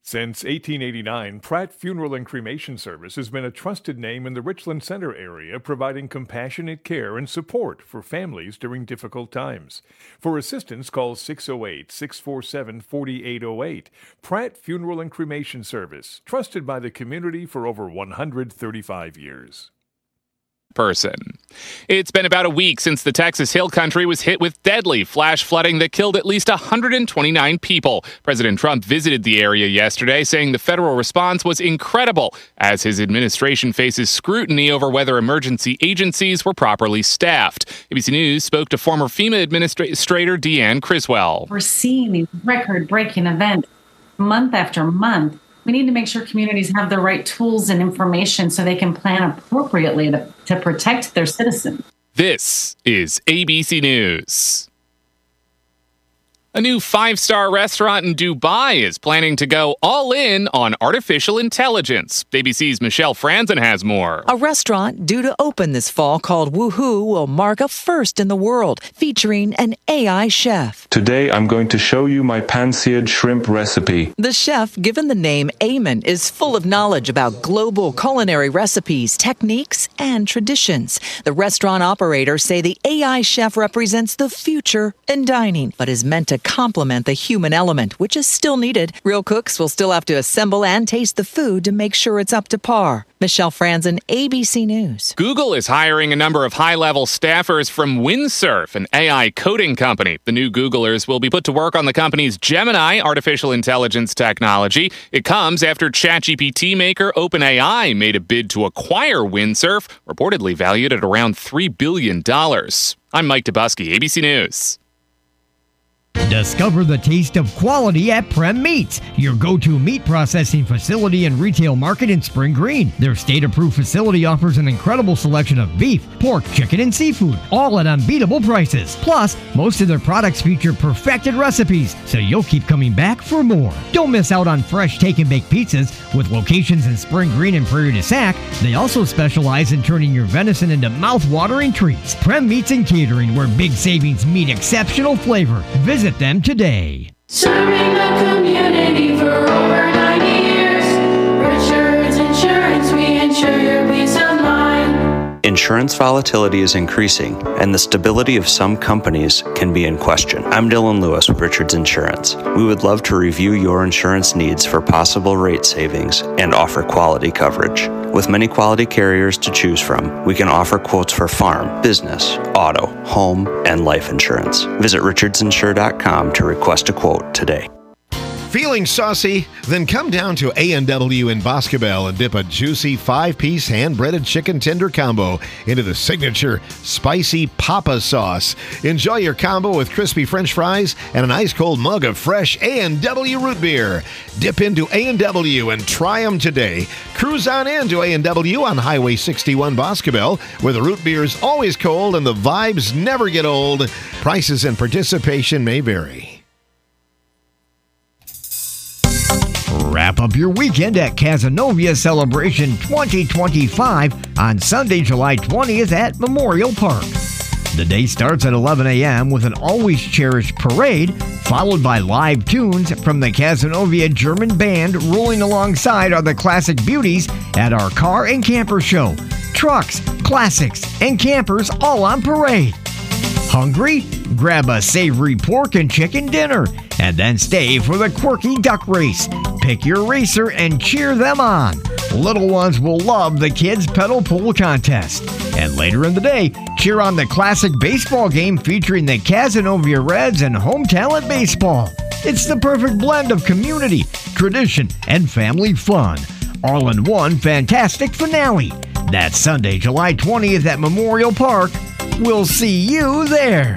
Since 1889, Pratt Funeral and Cremation Service has been a trusted name in the Richland Center area, providing compassionate care and support for families during difficult times. For assistance, call 608-647-4808. Pratt Funeral and Cremation Service, trusted by the community for over 135 years. Person. It's been about a week since the Texas Hill Country was hit with deadly flash flooding that killed at least 129 people. President Trump visited the area yesterday, saying the federal response was incredible as his administration faces scrutiny over whether emergency agencies were properly staffed. ABC News spoke to former FEMA Administrator Deanne Criswell. We're seeing these record-breaking events month after month. We need to make sure communities have the right tools and information so they can plan appropriately to protect their citizens. This is ABC News. A new 5-star restaurant in Dubai is planning to go all in on artificial intelligence. ABC's Michelle Franzen has more. A restaurant due to open this fall called Woohoo will mark a first in the world, featuring an AI chef. Today, I'm going to show you my pan-seared shrimp recipe. The chef, given the name Ayman, is full of knowledge about global culinary recipes, techniques, and traditions. The restaurant operators say the AI chef represents the future in dining, but is meant to complement the human element, which is still needed. Real cooks will still have to assemble and taste the food to make sure it's up to par. Michelle Franzen, ABC News. Google is hiring a number of high-level staffers from Windsurf, an AI coding company. The new Googlers will be put to work on the company's Gemini artificial intelligence technology. It comes after ChatGPT maker OpenAI made a bid to acquire Windsurf, reportedly valued at around $3 billion. I'm Mike Dubusky, ABC News. Discover the taste of quality at Prem Meats, your go-to meat processing facility and retail market in Spring Green. Their state-approved facility offers an incredible selection of beef, pork, chicken, and seafood, all at unbeatable prices. Plus, most of their products feature perfected recipes, so you'll keep coming back for more. Don't miss out on fresh take-and-bake pizzas. With locations in Spring Green and Prairie du Sac, they also specialize in turning your venison into mouth-watering treats. Prem Meats and Catering, where big savings meet exceptional flavor. Visit them today. Serving the community for over 90 years. Richards Insurance, we insure your peace of mind. Insurance volatility is increasing, and the stability of some companies can be in question. I'm Dylan Lewis with Richards Insurance. We would love to review your insurance needs for possible rate savings and offer quality coverage. With many quality carriers to choose from, we can offer quotes for farm, business, auto, home, and life insurance. Visit richardsinsure.com to request a quote today. Feeling saucy? Then come down to A&W in Boscobel and dip a juicy 5-piece hand-breaded chicken tender combo into the signature spicy Papa sauce. Enjoy your combo with crispy French fries and an ice-cold mug of fresh A&W root beer. Dip into A&W and try them today. Cruise on into A&W on Highway 61 Boscobel, where the root beer is always cold and the vibes never get old. Prices and participation may vary. Wrap up your weekend at Cazenovia Celebration 2025 on Sunday, July 20th at Memorial Park. The day starts at 11 a.m. with an always cherished parade, followed by live tunes from the Cazenovia German Band. Rolling alongside are the classic beauties at our car and camper show. Trucks, classics, and campers all on parade. Hungry? Grab a savory pork and chicken dinner, and then stay for the quirky duck race. Pick your racer and cheer them on. Little ones will love the kids' pedal pull contest. And later in the day, cheer on the classic baseball game featuring the Cazenovia Reds and home talent baseball. It's the perfect blend of community, tradition, and family fun. All in one fantastic finale. That's Sunday, July 20th at Memorial Park. We'll see you there.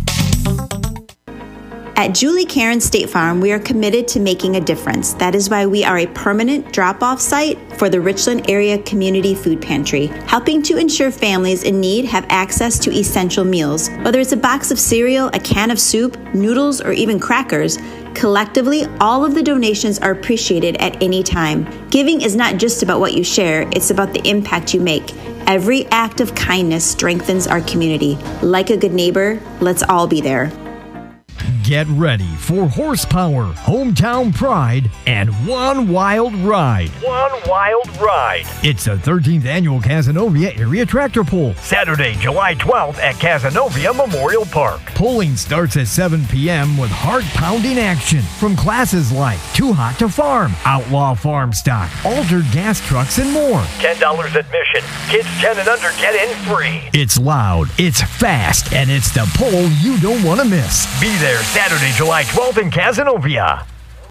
At Julie Karen State Farm, we are committed to making a difference. That is why we are a permanent drop-off site for the Richland Area Community Food Pantry, helping to ensure families in need have access to essential meals. Whether it's a box of cereal, a can of soup, noodles, or even crackers, collectively, all of the donations are appreciated at any time. Giving is not just about what you share, it's about the impact you make. Every act of kindness strengthens our community. Like a good neighbor, let's all be there. Get ready for horsepower, hometown pride, and one wild ride. It's the 13th annual Cazenovia Area Tractor Pull, Saturday, July 12th at Cazenovia Memorial Park. Pulling starts at 7 p.m. with heart-pounding action from classes like Too Hot to Farm, Outlaw Farm Stock, Altered Gas Trucks, and more. $10 admission. Kids 10 and under get in free. It's loud, it's fast, and it's the pull you don't want to miss. Be there Saturday, July 12th in Cazenovia.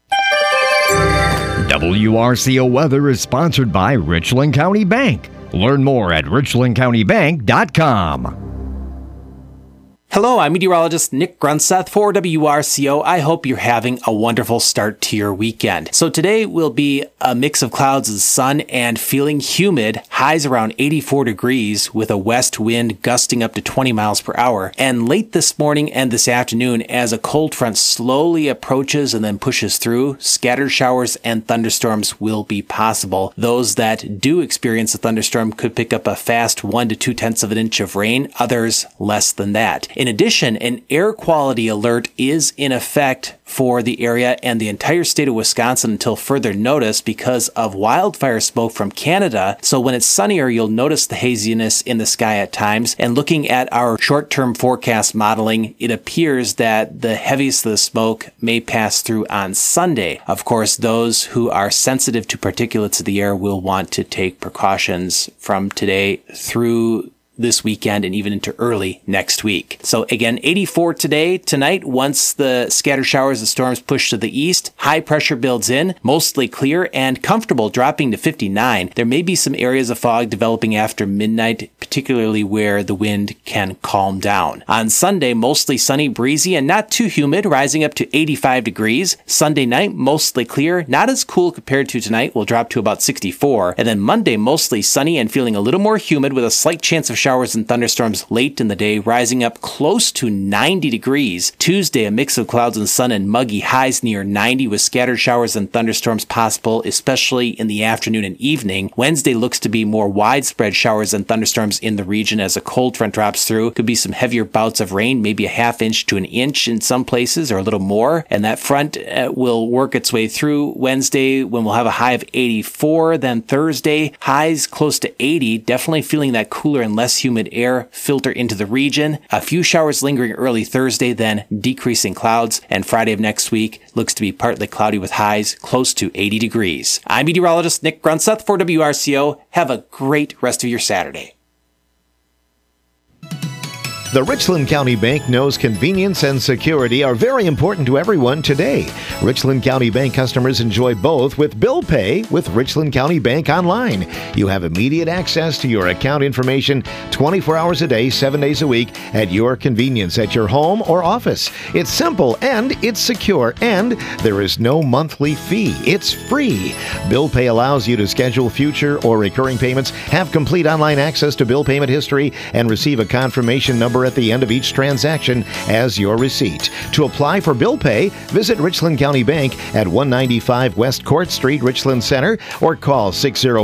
WRCO Weather is sponsored by Richland County Bank. Learn more at richlandcountybank.com. Hello, I'm meteorologist Nick Grunseth for WRCO. I hope you're having a wonderful start to your weekend. So today will be a mix of clouds and sun and feeling humid, highs around 84 degrees with a west wind gusting up to 20 miles per hour. And late this morning and this afternoon, as a cold front slowly approaches and then pushes through, scattered showers and thunderstorms will be possible. Those that do experience a thunderstorm could pick up a fast 1 to 2/10 of an inch of rain, others less than that. In addition, an air quality alert is in effect for the area and the entire state of Wisconsin until further notice because of wildfire smoke from Canada. So when it's sunnier, you'll notice the haziness in the sky at times. And looking at our short-term forecast modeling, it appears that the heaviest of the smoke may pass through on Sunday. Of course, those who are sensitive to particulates of the air will want to take precautions from today through this weekend and even into early next week. So again, 84 today. Tonight, once the scattered showers and storms push to the east, high pressure builds in, mostly clear and comfortable, dropping to 59. There may be some areas of fog developing after midnight, particularly where the wind can calm down. On Sunday, mostly sunny, breezy, and not too humid, rising up to 85 degrees. Sunday night, mostly clear, not as cool compared to tonight, will drop to about 64. And then Monday, mostly sunny and feeling a little more humid with a slight chance of showers and thunderstorms late in the day, rising up close to 90 degrees. Tuesday, a mix of clouds and sun and muggy, highs near 90 with scattered showers and thunderstorms possible, especially in the afternoon and evening. Wednesday looks to be more widespread showers and thunderstorms in the region as a cold front drops through. Could be some heavier bouts of rain, maybe a half inch to an inch in some places or a little more. And that front will work its way through Wednesday when we'll have a high of 84. Then Thursday, highs close to 80, definitely feeling that cooler and less humid air filter into the region. A few showers lingering early Thursday, then decreasing clouds. And Friday of next week looks to be partly cloudy with highs close to 80 degrees. I'm meteorologist Nick Grunseth for WRCO. Have a great rest of your Saturday. The Richland County Bank knows convenience and security are very important to everyone today. Richland County Bank customers enjoy both with bill pay with Richland County Bank Online. You have immediate access to your account information 24 hours a day, 7 days a week at your convenience at your home or office. It's simple and it's secure, and there is no monthly fee. It's free. Bill pay allows you to schedule future or recurring payments, have complete online access to bill payment history, and receive a confirmation number at the end of each transaction as your receipt. To apply for bill pay, visit Richland County Bank at 195 West Court Street, Richland Center, or call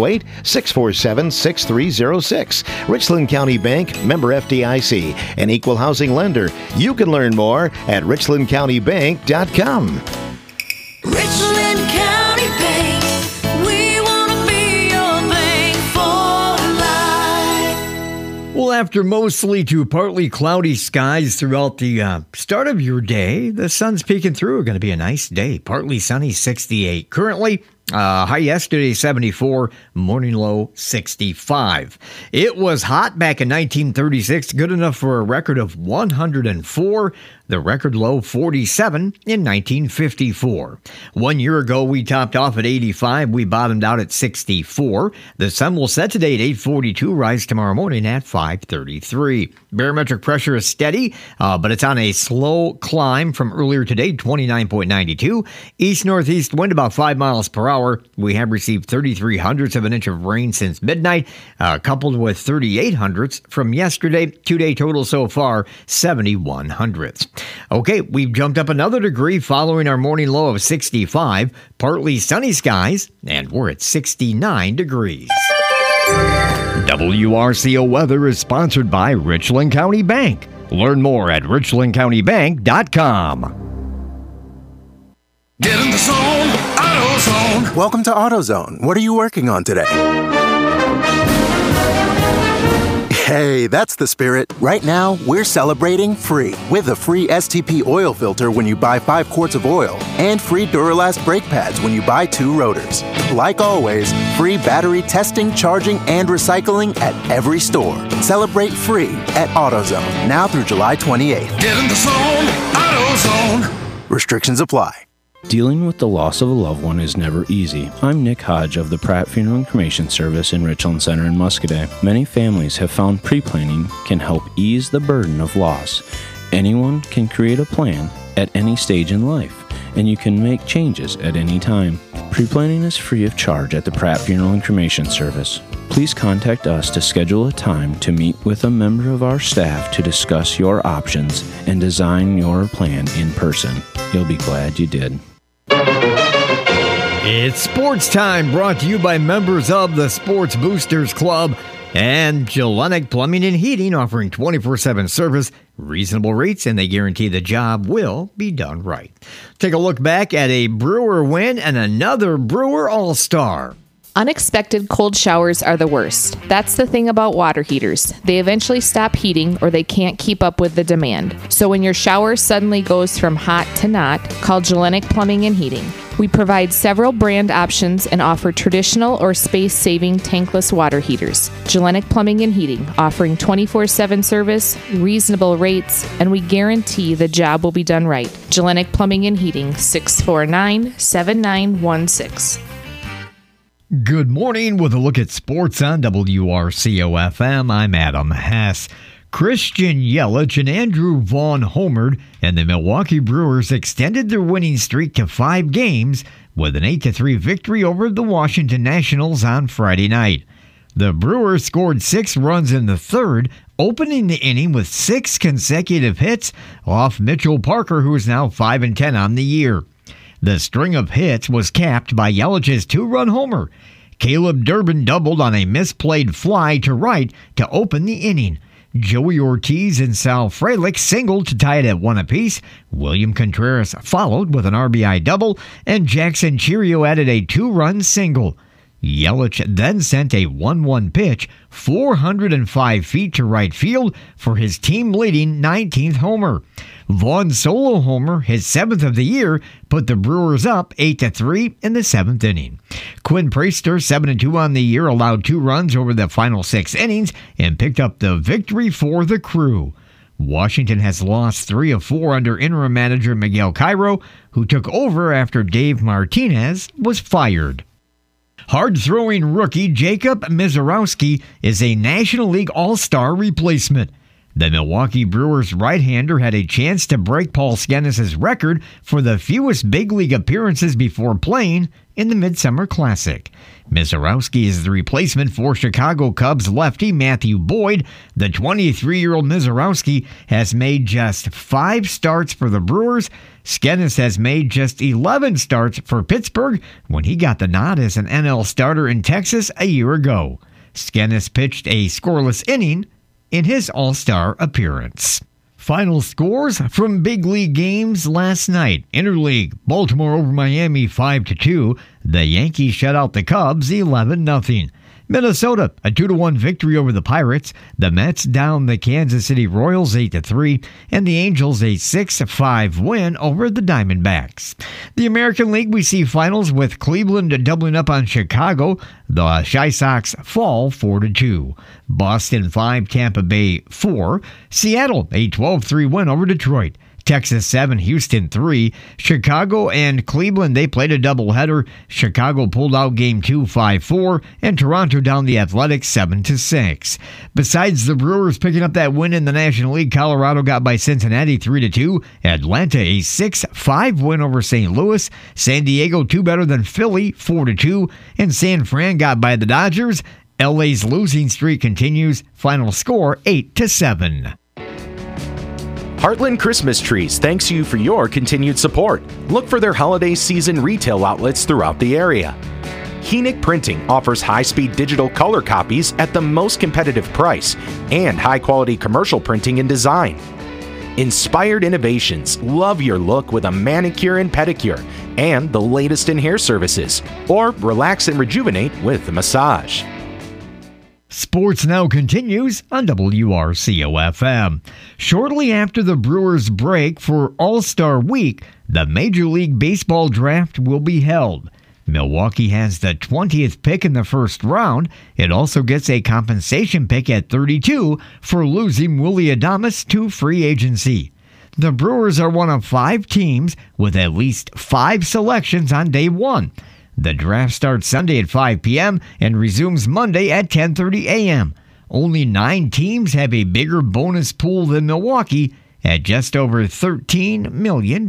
608-647-6306. Richland County Bank, member FDIC, an equal housing lender. You can learn more at richlandcountybank.com. Richland County Bank, we want to be your bank for life. Well, after mostly to partly cloudy skies throughout the start of your day, the sun's peeking through. Going to be a nice day. Partly sunny, 68. Currently, high yesterday, 74. Morning low, 65. It was hot back in 1936. Good enough for a record of 104. The record low, 47 in 1954. 1 year ago, we topped off at 85. We bottomed out at 64. The sun will set today at 8:42, rise tomorrow morning at 5:33. Barometric pressure is steady, but it's on a slow climb from earlier today, 29.92. East-northeast wind about 5 miles per hour. We have received 33/100ths of an inch of rain since midnight, coupled with 38/100ths from yesterday. 2-day total so far, 71/100ths. Okay, we've jumped up another degree following our morning low of 65. Partly sunny skies, and we're at 69 degrees. WRCO Weather is sponsored by Richland County Bank. Learn more at richlandcountybank.com. Get in the zone, AutoZone. Welcome to AutoZone. What are you working on today? Hey, that's the spirit. Right now, we're celebrating free with a free STP oil filter when you buy 5 quarts of oil and free Duralast brake pads when you buy 2 rotors. Like always, free battery testing, charging, and recycling at every store. Celebrate free at AutoZone now through July 28th. Get in the zone, AutoZone. Restrictions apply. Dealing with the loss of a loved one is never easy. I'm Nick Hodge of the Pratt Funeral and Cremation Service in Richland Center in Muscoda. Many families have found pre-planning can help ease the burden of loss. Anyone can create a plan at any stage in life, and you can make changes at any time. Pre-planning is free of charge at the Pratt Funeral and Cremation Service. Please contact us to schedule a time to meet with a member of our staff to discuss your options and design your plan in person. You'll be glad you did. It's sports time, brought to you by members of the Sports Boosters Club and Gellenic Plumbing and Heating, offering 24/7 service, reasonable rates, and they guarantee the job will be done right. Take a look back at a Brewer win and another Brewer All-Star. Unexpected cold showers are the worst. That's the thing about water heaters. They eventually stop heating or they can't keep up with the demand. So when your shower suddenly goes from hot to not, call Gellenic Plumbing and Heating. We provide several brand options and offer traditional or space-saving tankless water heaters. Gellenic Plumbing and Heating, offering 24/7 service, reasonable rates, and we guarantee the job will be done right. Gellenic Plumbing and Heating, 649-7916. Good morning with a look at sports on WRCO-FM. I'm Adam Hess. Christian Yelich and Andrew Vaughn homered, and the Milwaukee Brewers extended their winning streak to 5 games with an 8-3 victory over the Washington Nationals on Friday night. The Brewers scored 6 runs in the third, opening the inning with 6 consecutive hits off Mitchell Parker, who is now 5-10 on the year. The string of hits was capped by Yelich's 2-run homer. Caleb Durbin doubled on a misplayed fly to right to open the inning. Joey Ortiz and Sal Frelick singled to tie it at 1 apiece. William Contreras followed with an RBI double, and Jackson Chirio added a 2-run single. Yelich then sent a 1-1 pitch 405 feet to right field for his team-leading 19th homer. Vaughn's solo homer, his 7th of the year, put the Brewers up 8-3 in the 7th inning. Quinn Priester, 7-2 on the year, allowed 2 runs over the final 6 innings and picked up the victory for the Crew. Washington has lost 3 of 4 under interim manager Miguel Cairo, who took over after Dave Martinez was fired. Hard-throwing rookie Jacob Misiorowski is a National League All-Star replacement. The Milwaukee Brewers right-hander had a chance to break Paul Skenes' record for the fewest big league appearances before playing in the Midsummer Classic. Misiorowski is the replacement for Chicago Cubs lefty Matthew Boyd. The 23-year-old Misiorowski has made just 5 starts for the Brewers. Skenes has made just 11 starts for Pittsburgh when he got the nod as an NL starter in Texas a year ago. Skenes pitched a scoreless inning in his All-Star appearance. Final scores from big league games last night. Interleague, Baltimore over Miami 5-2. The Yankees shut out the Cubs 11-0. Minnesota, a 2-1 victory over the Pirates. The Mets down the Kansas City Royals 8-3, and the Angels a 6-5 win over the Diamondbacks. The American League, we see finals with Cleveland doubling up on Chicago. The Chi Sox fall 4-2. Boston 5, Tampa Bay 4. Seattle a 12-3 win over Detroit. Texas 7, Houston 3. Chicago and Cleveland, they played a doubleheader. Chicago pulled out Game 2 5-4, and Toronto down the Athletics 7-6. Besides the Brewers picking up that win in the National League, Colorado got by Cincinnati 3-2. Atlanta a 6-5 win over St. Louis. San Diego 2 better than Philly 4-2, and San Fran got by the Dodgers. LA's losing streak continues. Final score 8-7. Heartland Christmas Trees thanks you for your continued support. Look for their holiday season retail outlets throughout the area. Henick Printing offers high-speed digital color copies at the most competitive price and high-quality commercial printing and design. Inspired innovations. Love your look with a manicure and pedicure and the latest in hair services. Or relax and rejuvenate with a massage. Sports Now continues on WRCO-FM. Shortly after the Brewers break for All-Star Week, the Major League Baseball draft will be held. Milwaukee has the 20th pick in the first round. It also gets a compensation pick at 32 for losing Willy Adames to free agency. The Brewers are one of 5 teams with at least 5 selections on day 1. The draft starts Sunday at 5 p.m. and resumes Monday at 10:30 a.m. Only 9 teams have a bigger bonus pool than Milwaukee at just over $13 million.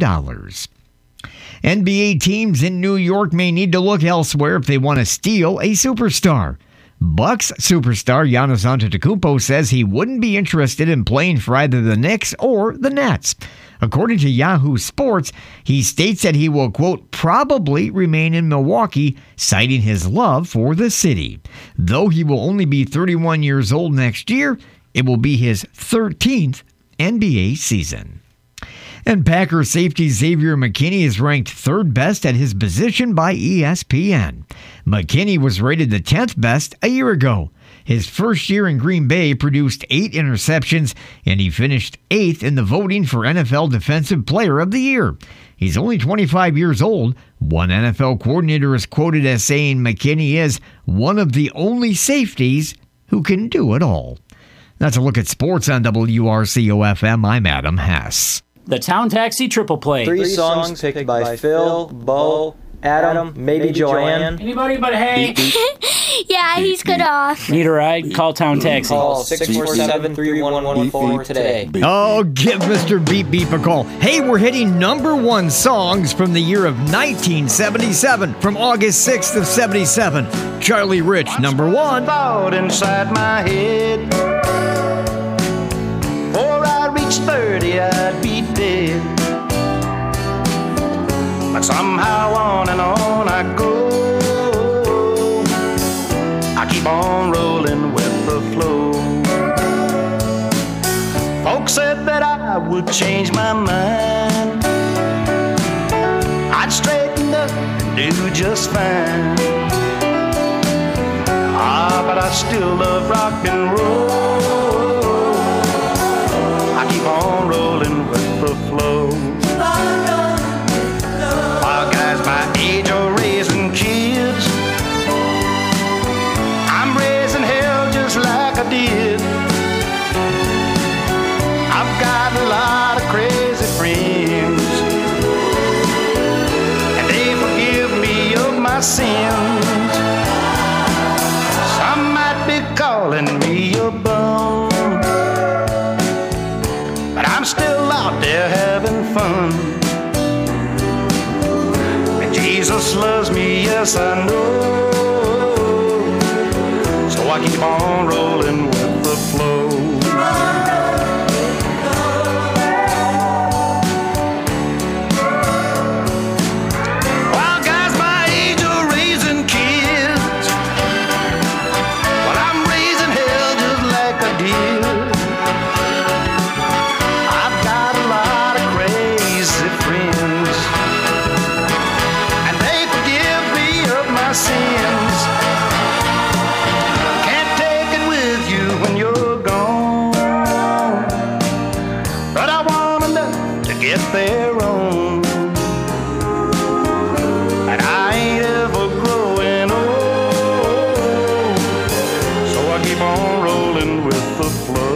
NBA teams in New York may need to look elsewhere if they want to steal a superstar. Bucks superstar Giannis Antetokounmpo says he wouldn't be interested in playing for either the Knicks or the Nets. According to Yahoo Sports, he states that he will, quote, probably remain in Milwaukee, citing his love for the city. Though he will only be 31 years old next year, it will be his 13th NBA season. And Packer safety Xavier McKinney is ranked 3rd best at his position by ESPN. McKinney was rated the 10th best a year ago. His first year in Green Bay produced 8 interceptions, and he finished 8th in the voting for NFL Defensive Player of the Year. He's only 25 years old. One NFL coordinator is quoted as saying McKinney is one of the only safeties who can do it all. That's a look at sports on WRCO-FM. I'm Adam Hess. The Town Taxi Triple Play. 3 songs picked by Phil, Bo, Adam, maybe Joanne. Anybody but Hey? Yeah, he's good off. Need a ride? Call Town Taxi. Call 647-3114 today. Oh, give Mr. Beep Beep a call. Hey, we're hitting number 1 songs from the year of 1977, from August 6th of 77. Charlie Rich, number 1. Thought inside my head, before I reached 30, I'd be dead. But somehow on and on I go. I keep on rolling with the flow. Folks said that I would change my mind. I'd straighten up and do just fine. But I still love rock and roll. I keep on rolling with the flow. While guys my age are raising kids, I'm raising hell just like I did. I've got a lot of crazy friends, and they forgive me of my sins. Some might be calling me a bum, but I'm still out there having fun. And Jesus loves me, yes I know. So I keep on rolling with the flow. While guys my age are raising kids, well I'm raising hell just like I did. I've got a lot of crazy friends, and they forgive me of my sins. Can't take it with you when you're gone, but I want enough to get there on. And I ain't ever growing old, so I keep on rolling with the flow.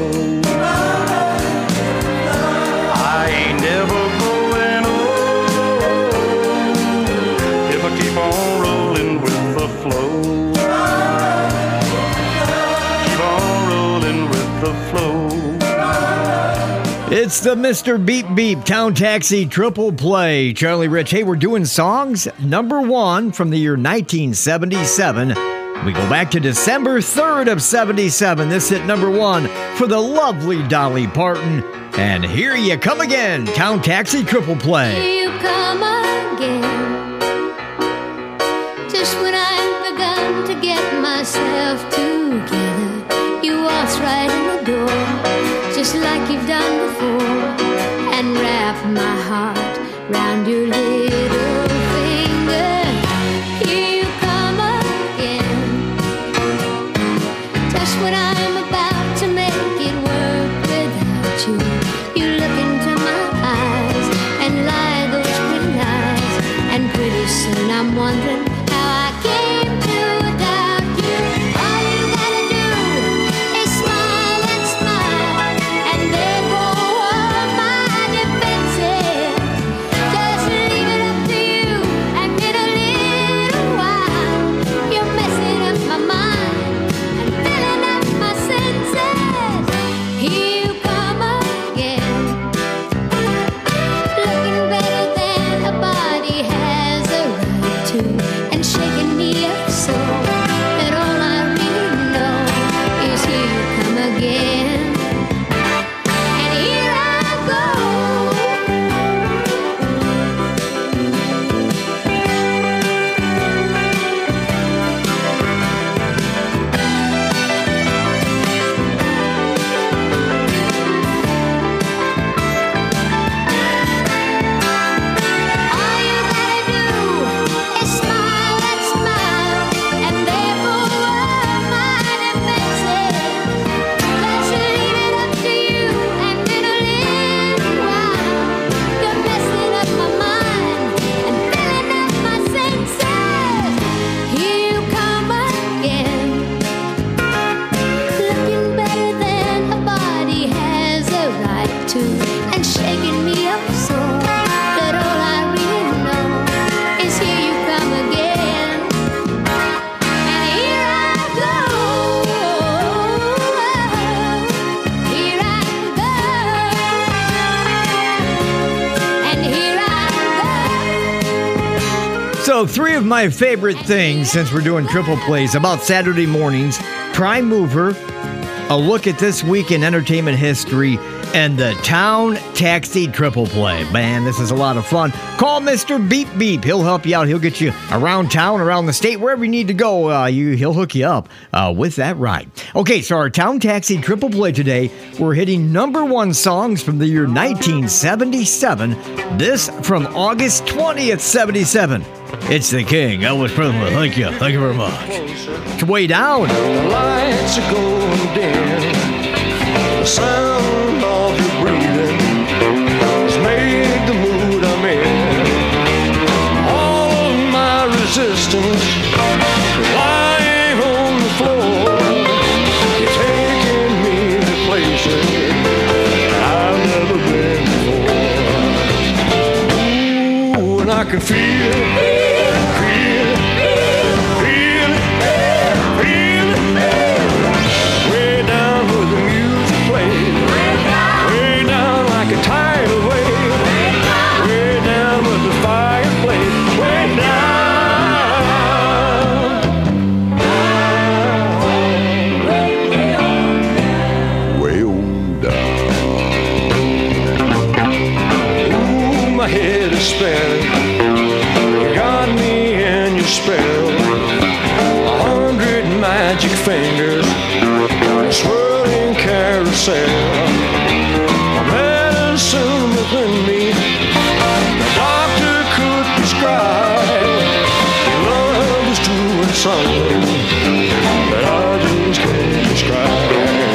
I ain't never growing old if I keep on rolling with the flow. Keep on rolling with the flow. It's the Mr. Beep Beep Town Taxi Triple Play. Charlie Rich. Hey, we're doing songs number 1 from the year 1977. We go back to December 3rd of 77. This hit number 1 for the lovely Dolly Parton. And Here You Come Again, Town Taxi Triple Play. Here you come again. Just when I've begun to get myself together, you waltz right in the door, just like you've done before. round your little finger. Here you come again. Just when I'm about to make it work without you, you look into my eyes and lie those pretty lies. And pretty soon I'm wondering how I came to doubt you. All you gotta do is smile and smile, and there go all my defenses. Just leave it up to you, and in a little while you're messing up my mind and filling up my senses. Here you come again, looking better than a body has a right to, and shaking me up so that all I really know is here you come again. And here I go. All you gotta do is smile and smile, and there go all my defenses. Just leave it up to you, and in a little while you're messing up my mind and filling up my senses. Here you come again, looking better than a body has a right to, and shaking me up so that all I really know is here you come again. And here I go, here I go, and here I go. So, three of my favorite things since we're doing triple plays about Saturday mornings: Prime Mover, a look at this week in entertainment history, and the Town Taxi Triple Play. Man, this is a lot of fun. Call Mr. Beep Beep. He'll help you out. He'll get you around town, around the state, wherever you need to go. He'll hook you up with that ride. Okay, so our Town Taxi Triple Play today, we're hitting #1 songs from the year 1977. This from August 20th, 77. It's the King, Elvis Presley. Thank you. Thank you very much. It's Way Down. The lights are going dim. The sound of your breathing has made the mood I'm in. All of my resistance lying on the floor. You're taking me to places I've never been before. Ooh, and I can feel it. Way down where the music plays. Way down like a tidal wave. Way down where the fire plays. Way down. Way on down. Ooh, my head is spinning. You got me in your spell. 100 magic fingers, swirling carousel. Medicine within me, the doctor could prescribe. Love is doing something that I just can't describe.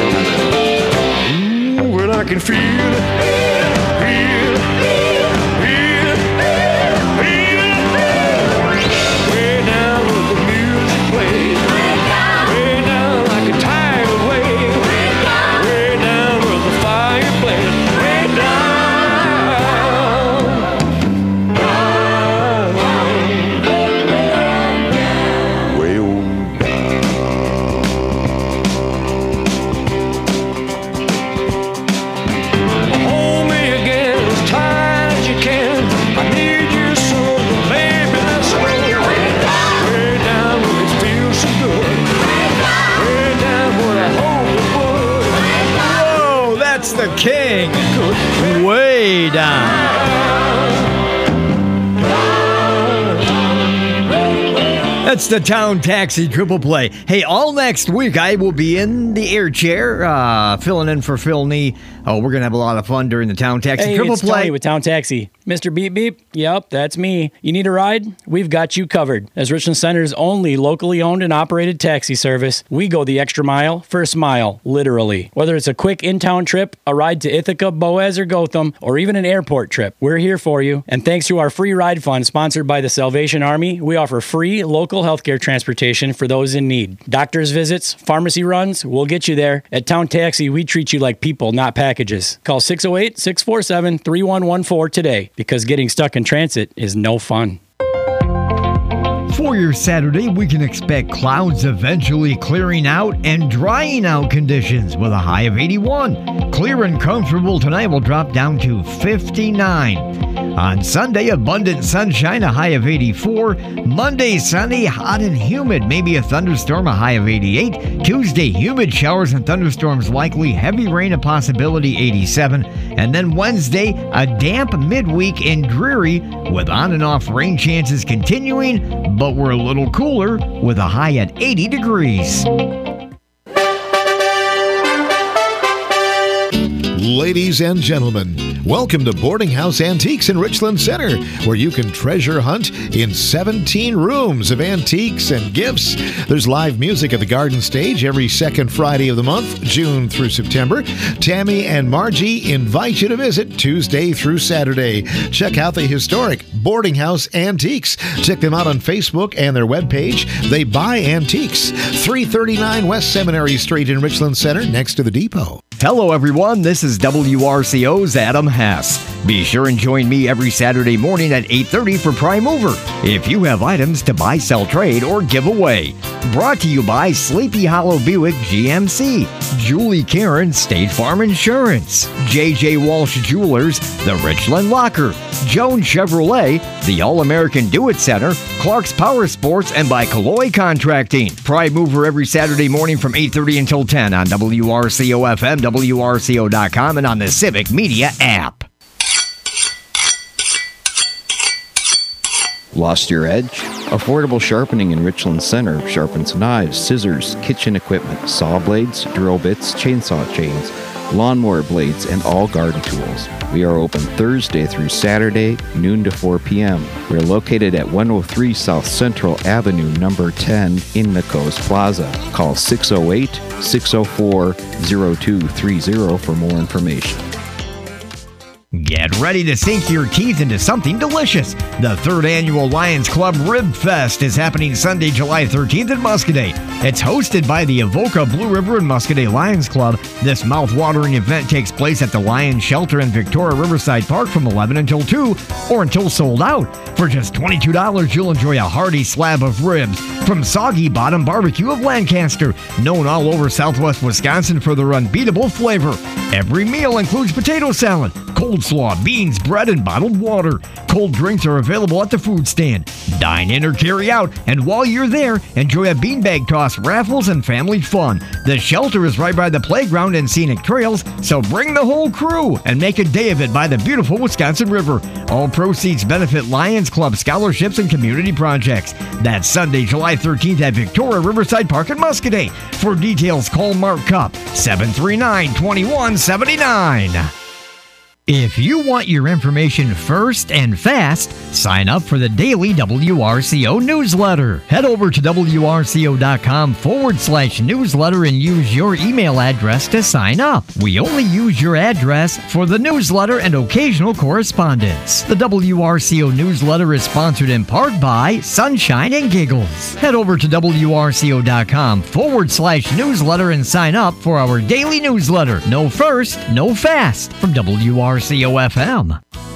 Ooh, and I can feel it, feel it, feel it, feel it. Way down where the music plays. Way down like a tidal wave. Way down where the fire blaze. Way down. Way on down. Hold me again as tight as you can. I need you so, baby, let's go. Way down where it feels so good. Way down where I hope it would. Whoa, that's the King. Way Down. That's the Town Taxi Triple Play. Hey, all next week I will be in the air chair, filling in for Phil Nee. Oh, we're going to have a lot of fun during the Town Taxi Triple it's Play. Tony with Town Taxi. Mr. Beep Beep? Yep, that's me. You need a ride? We've got you covered. As Richland Center's only locally owned and operated taxi service, we go the extra mile, first mile, literally. Whether it's a quick in-town trip, a ride to Ithaca, Boaz, or Gotham, or even an airport trip, we're here for you. And thanks to our free ride fund sponsored by the Salvation Army, we offer free local healthcare transportation for those in need. Doctor's visits, pharmacy runs, we'll get you there. At Town Taxi, we treat you like people, not packages. Call 608-647-3114 today, because getting stuck in transit is no fun. For your Saturday, we can expect clouds eventually clearing out and drying out conditions with a high of 81. Clear and comfortable tonight will drop down to 59. On Sunday, abundant sunshine, a high of 84. Monday, sunny, hot and humid, maybe a thunderstorm, a high of 88. Tuesday, humid showers and thunderstorms likely, heavy rain a possibility, 87. And then Wednesday, a damp midweek and dreary with on and off rain chances continuing, but we're a little cooler with a high at 80 degrees. Ladies and gentlemen, welcome to Boarding House Antiques in Richland Center, where you can treasure hunt in 17 rooms of antiques and gifts. There's live music at the Garden Stage every second Friday of the month, June through September. Tammy and Margie invite you to visit Tuesday through Saturday. Check out the historic Boarding House Antiques. Check them out on Facebook and their webpage. They buy antiques. 339 West Seminary Street in Richland Center, next to the depot. Hello, everyone. This is WRCO's Adam Hess. Be sure and join me every Saturday morning at 8:30 for Prime Mover. If you have items to buy, sell, trade, or give away. Brought to you by Sleepy Hollow Buick GMC, Julie Karen State Farm Insurance, J.J. Walsh Jewelers, The Richland Locker, Jones Chevrolet, the All-American Do-It Center, Clark's Power Sports, and by Calloy Contracting. Prime Mover every Saturday morning from 8:30 until 10 on WRCO-FM, WRCO.com, and on the Civic Media app. Lost your edge? Affordable Sharpening in Richland Center sharpens knives, scissors, kitchen equipment, saw blades, drill bits, chainsaw chains, lawnmower blades, and all garden tools. We are open Thursday through Saturday, noon to 4 p.m. We're located at 103 South Central Avenue, number 10 in Nico's Plaza. Call 608-604-0230 for more information. Get ready to sink your teeth into something delicious. The third annual Lions Club Rib Fest is happening Sunday, July 13th in Muscoda. It's hosted by the Avoca Blue River and Muscoda Lions Club. This mouth-watering event takes place at the Lions Shelter in Victoria Riverside Park from 11 until 2 or until sold out. For just $22, you'll enjoy a hearty slab of ribs from Soggy Bottom Barbecue of Lancaster, known all over southwest Wisconsin for their unbeatable flavor. Every meal includes potato salad, coleslaw, beans, bread, and bottled water. Cold drinks are available at the food stand. Dine in or carry out, and while you're there, enjoy a beanbag toss, raffles, and family fun. The shelter is right by the playground and scenic trails, so bring the whole crew and make a day of it by the beautiful Wisconsin River. All proceeds benefit Lions Club scholarships and community projects. That's Sunday, July 13th at Victoria Riverside Park in Muscoda. For details, call Mark Cup, 739-2179. If you want your information first and fast, sign up for the daily WRCO newsletter. Head over to WRCO.com/newsletter and use your email address to sign up. We only use your address for the newsletter and occasional correspondence. The WRCO newsletter is sponsored in part by Sunshine and Giggles. Head over to WRCO.com/newsletter and sign up for our daily newsletter. No first, no fast from WRCO-FM.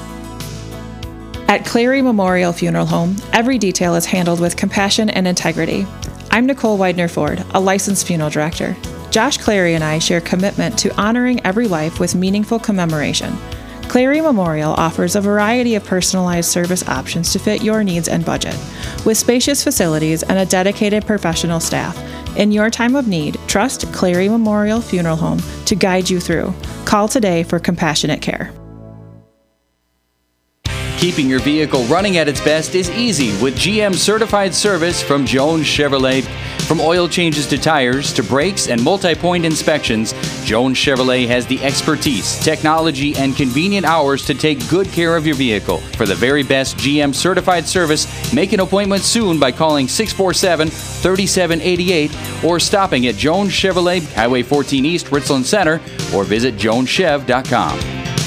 At Clary Memorial Funeral Home, every detail is handled with compassion and integrity. I'm Nicole Widener-Ford, a licensed funeral director. Josh Clary and I share commitment to honoring every life with meaningful commemoration. Clary Memorial offers a variety of personalized service options to fit your needs and budget, with spacious facilities and a dedicated professional staff. In your time of need, trust Clary Memorial Funeral Home to guide you through. Call today for compassionate care. Keeping your vehicle running at its best is easy with GM certified service from Jones Chevrolet. From oil changes to tires to brakes and multi-point inspections, Jones Chevrolet has the expertise, technology, and convenient hours to take good care of your vehicle. For the very best GM certified service, make an appointment soon by calling 647-3788 or stopping at Jones Chevrolet, Highway 14 East, Richland Center, or visit joneschev.com.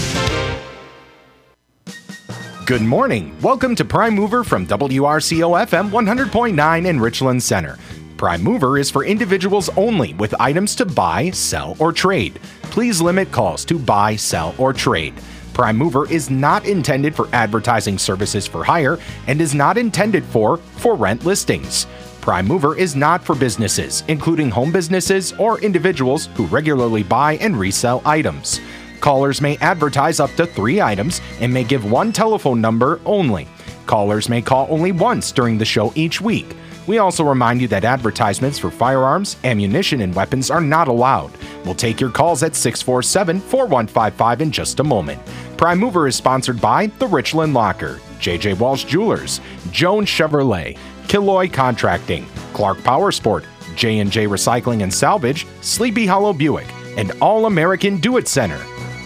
Good morning. Welcome to Prime Mover from WRCO FM 100.9 in Richland Center. Prime Mover is for individuals only with items to buy, sell, or trade. Please limit calls to buy, sell, or trade. Prime Mover is not intended for advertising services for hire and is not intended for rent listings. Prime Mover is not for businesses, including home businesses or individuals who regularly buy and resell items. Callers may advertise up to 3 items and may give one telephone number only. Callers may call only once during the show each week. We also remind you that advertisements for firearms, ammunition, and weapons are not allowed. We'll take your calls at 647-4155 in just a moment. Prime Mover is sponsored by The Richland Locker, J.J. Walsh Jewelers, Jones Chevrolet, Killoy Contracting, Clark Power Sport, J&J Recycling and Salvage, Sleepy Hollow Buick, and All American Do It Center.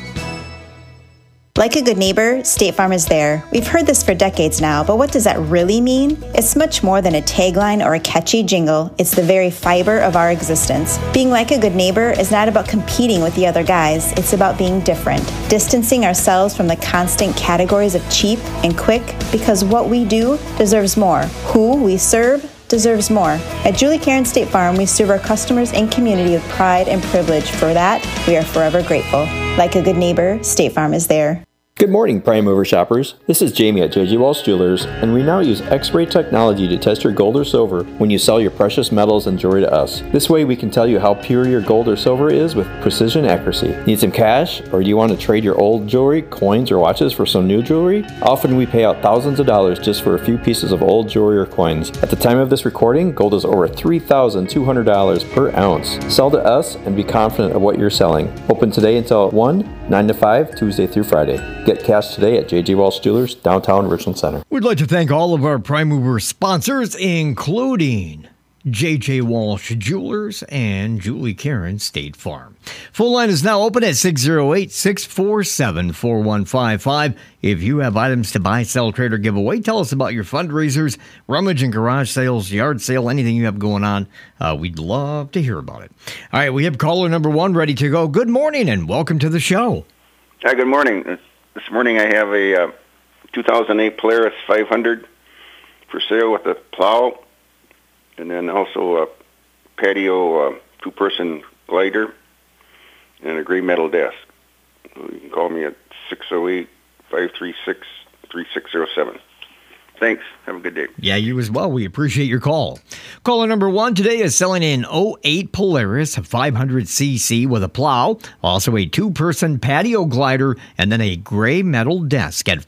Like a good neighbor, State Farm is there. We've heard this for decades now, but what does that really mean? It's much more than a tagline or a catchy jingle. It's the very fiber of our existence. Being like a good neighbor is not about competing with the other guys. It's about being different, distancing ourselves from the constant categories of cheap and quick, because what we do deserves more. Who we serve deserves more. At Julie Karen State Farm, we serve our customers and community with pride and privilege. For that, we are forever grateful. Like a good neighbor, State Farm is there. Good morning, Prime Mover shoppers. This is Jamie at J.J. Walsh Jewelers, and we now use X-ray technology to test your gold or silver when you sell your precious metals and jewelry to us. This way we can tell you how pure your gold or silver is with precision accuracy. Need some cash, or do you want to trade your old jewelry, coins, or watches for some new jewelry? Often we pay out thousands of dollars just for a few pieces of old jewelry or coins. At the time of this recording, gold is over $3,200 per ounce. Sell to us and be confident of what you're selling. Open today until 1, 9 to 5, Tuesday through Friday. Get cash today at J.J. Walsh Jewelers, downtown Richland Center. We'd like to thank all of our Prime Mover sponsors, including J.J. Walsh Jewelers and Julie Karen State Farm. Phone line is now open at 608-647-4155. If you have items to buy, sell, trade, or give away, tell us about your fundraisers, rummage and garage sales, yard sale, anything you have going on. We'd love to hear about it. All right, we have caller number 1 ready to go. Good morning and welcome to the show. Hi, good morning. This morning I have a 2008 Polaris 500 for sale with a plow, and then also a patio 2-person glider and a gray metal desk. You can call me at 608-536-3607. Thanks. Have a good day. Yeah, you as well. We appreciate your call. Caller number 1 today is selling an 08 Polaris 500cc with a plow, also a 2-person patio glider, and then a gray metal desk at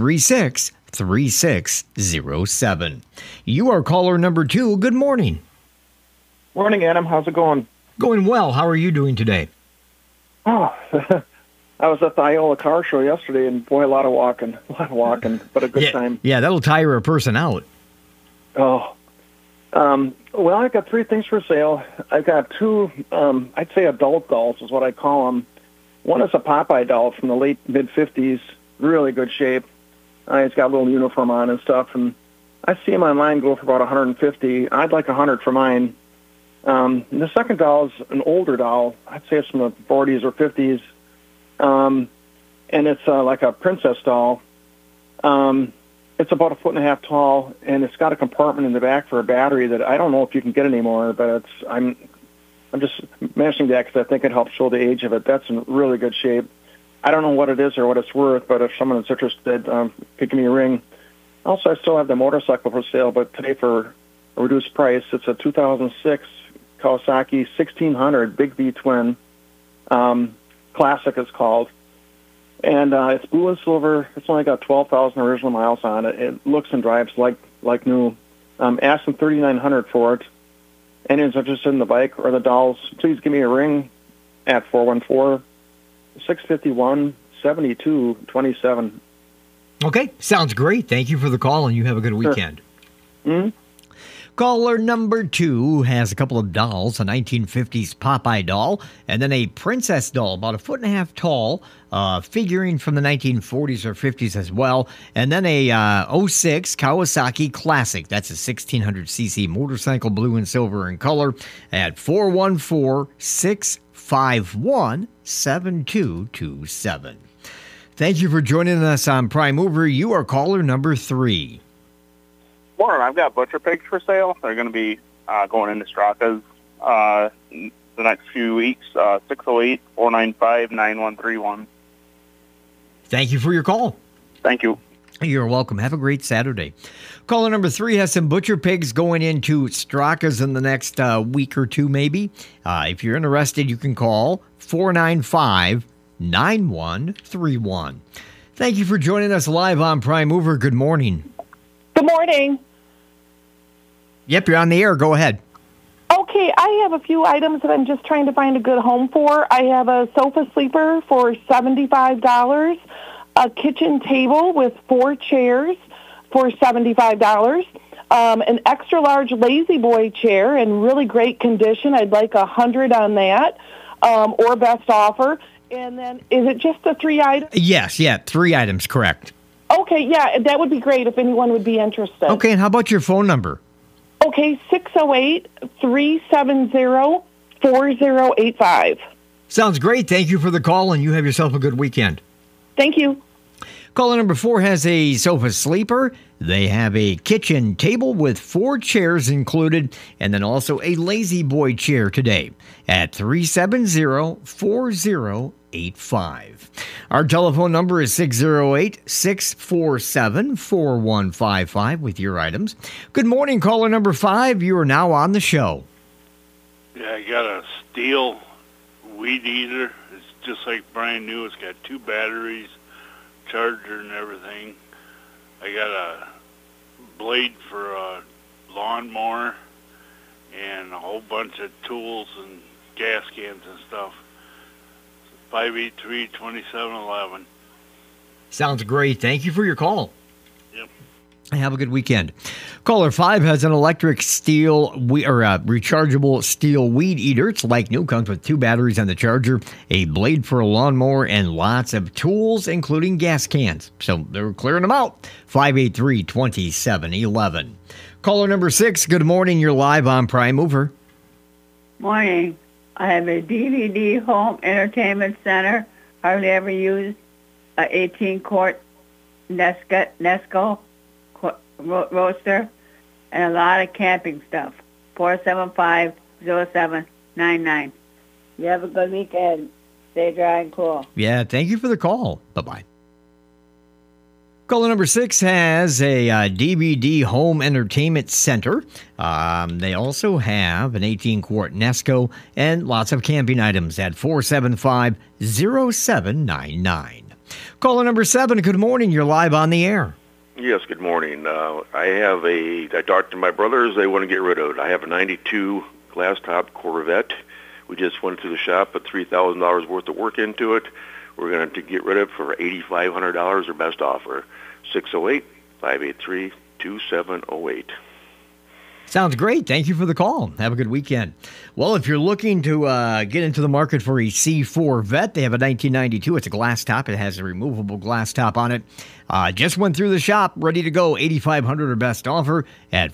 536-3607. You are caller number 2. Good morning. Morning, Adam. How's it going? Going well. How are you doing today? Oh, I was at the Iola Car Show yesterday, and boy, a lot of walking, but a good time. Yeah, that'll tire a person out. Oh, well, I've got 3 things for sale. I've got 2, I'd say adult dolls is what I call them. One is a Popeye doll from the late mid-50s, really good shape. He's got a little uniform on and stuff, and I see him online go for about $150. I'd like $100 for mine. And the second doll is an older doll. I'd say it's from the 40s or 50s. And it's like a princess doll. It's about 1.5 feet tall, and it's got a compartment in the back for a battery that I don't know if you can get anymore. But I'm just mentioning that because I think it helps show the age of it. That's in really good shape. I don't know what it is or what it's worth, but if someone is interested, give me a ring. Also, I still have the motorcycle for sale, but today for a reduced price. It's a 2006 Kawasaki 1600 Big V Twin. Classic it's called. And it's blue and silver. It's only got 12,000 original miles on it. It looks and drives like new. Asking $3,900 for it. Anyone's interested in the bike or the dolls, please give me a ring at 414-651-7227. Okay, sounds great. Thank you for the call, and you have a good weekend. Caller number 2 has a couple of dolls, a 1950s Popeye doll, and then a princess doll, about 1.5 feet tall, figurine from the 1940s or 50s as well, and then a 06 Kawasaki Classic. That's a 1600cc motorcycle, blue and silver in color, at 414-651-7227. Thank you for joining us on Prime Mover. You are caller number 3. Morning. I've got butcher pigs for sale. They're going to be going into Straka's the next few weeks. 608-495-9131. Thank you for your call. Thank you. You're welcome. Have a great Saturday. Caller number 3 has some butcher pigs going into Straka's in the next week or two, maybe. If you're interested, you can call 495-9131. Thank you for joining us live on Prime Mover. Good morning. Good morning. Yep, you're on the air. Go ahead. Okay, I have a few items that I'm just trying to find a good home for. I have a sofa sleeper for $75, a kitchen table with 4 chairs for $75, an extra large Lazy Boy chair in really great condition. I'd like $100 on that, or best offer. And then, is it just the 3 items? Yes, 3 items, correct. Okay, yeah, that would be great if anyone would be interested. Okay, and how about your phone number? Okay, 608-370-4085. Sounds great. Thank you for the call, and you have yourself a good weekend. Thank you. Caller number 4 has a sofa sleeper. They have a kitchen table with 4 chairs included, and then also a Lazy Boy chair today at 370-4085. Our telephone number is 608-647-4155 with your items. Good morning, caller number 5. You are now on the show. Yeah, I got a steel weed eater. It's just like brand new. It's got 2 batteries, charger and everything. I got a blade for a lawnmower and a whole bunch of tools and gas cans and stuff. 583-2711. Sounds great. Thank you for your call. Yep. Have a good weekend. Caller 5 has an electric steel rechargeable steel weed eater. It's like new, comes with 2 batteries on the charger, a blade for a lawnmower, and lots of tools, including gas cans. So they're clearing them out. 583-2711. Caller number 6, good morning. You're live on Prime Mover. Morning. I have a DVD home entertainment center, hardly ever used, a 18-quart Nesco roaster, and a lot of camping stuff. 475-0799. You have a good weekend. Stay dry and cool. Yeah, thank you for the call. Bye-bye. Caller number 6 has a DVD home entertainment center. They also have an 18-quart Nesco and lots of camping items at 475-0799. Caller number 7, good morning. You're live on the air. Yes, good morning. I talked to my brothers. They want to get rid of it. I have a 92 glass-top Corvette. We just went to the shop, put $3,000 worth of work into it. We're going to get rid of it for $8,500 or best offer. 608-583-2708. Sounds great. Thank you for the call. Have a good weekend. Well, if you're looking to get into the market for a C4 Vet, they have a 1992. It's a glass top. It has a removable glass top on it. Just went through the shop, ready to go. $8,500 or best offer at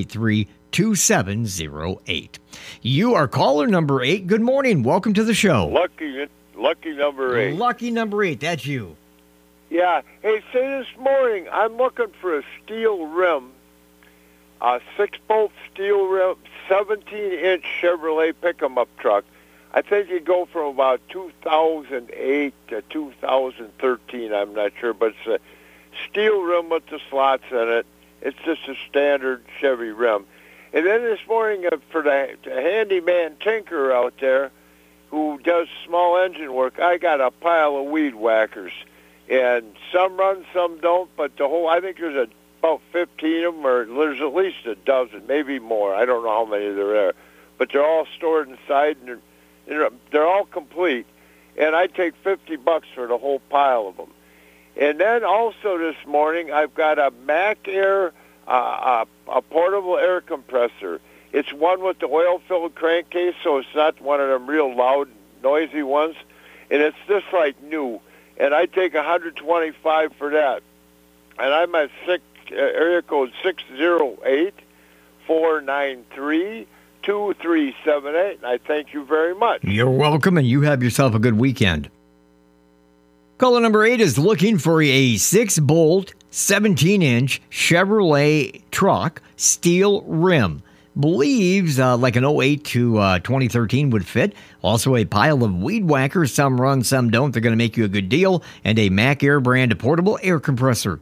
583-2708. You are caller number 8. Good morning. Welcome to the show. Lucky number 8. Lucky number 8. That's you. Yeah. Hey, say this morning, I'm looking for a steel rim, a 6-bolt steel rim, 17-inch Chevrolet pick-em-up truck. I think you go from about 2008 to 2013, I'm not sure, but it's a steel rim with the slots in it. It's just a standard Chevy rim. And then this morning, for the handyman tinker out there who does small engine work, I got a pile of weed whackers. And some run, some don't, but I think there's about 15 of them, or there's at least a dozen, maybe more. I don't know how many there are. But they're all stored inside, and they're all complete. And I take $50 for the whole pile of them. And then also this morning, I've got a Mac Air, a portable air compressor. It's one with the oil-filled crankcase, so it's not one of them real loud, noisy ones. And it's just like new. And I take $125 for that. And I'm at area code 608-493-2378. And I thank you very much. You're welcome, and you have yourself a good weekend. Caller number 8 is looking for a 6-bolt, 17-inch Chevrolet truck, steel rim. Believes like an 08 to 2013 would fit. Also a pile of weed whackers. Some run, some don't. They're going to make you a good deal. And a Mac Air brand portable air compressor.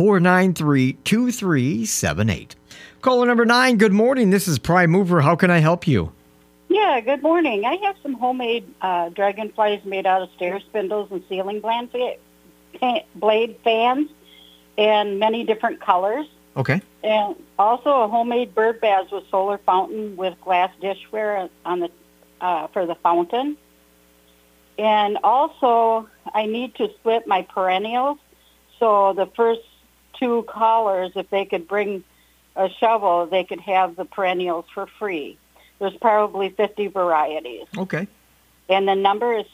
493-2378. Caller number 9, good morning. This is Prime Mover. How can I help you? Yeah, good morning. I have some homemade dragonflies made out of stair spindles and ceiling blade fans in many different colors. Okay. And also a homemade bird bath with solar fountain with glass dishware on the for the fountain. And also, I need to split my perennials. So the first 2 callers, if they could bring a shovel, they could have the perennials for free. There's probably 50 varieties. Okay. And the number is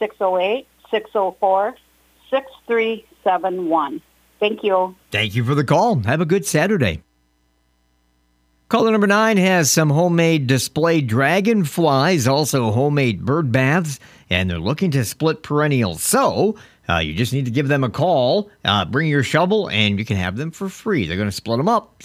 608-604-6371. Thank you. Thank you for the call. Have a good Saturday. Caller number 9 has some homemade display dragonflies, also homemade bird baths, and they're looking to split perennials. So you just need to give them a call, bring your shovel, and you can have them for free. They're going to split them up.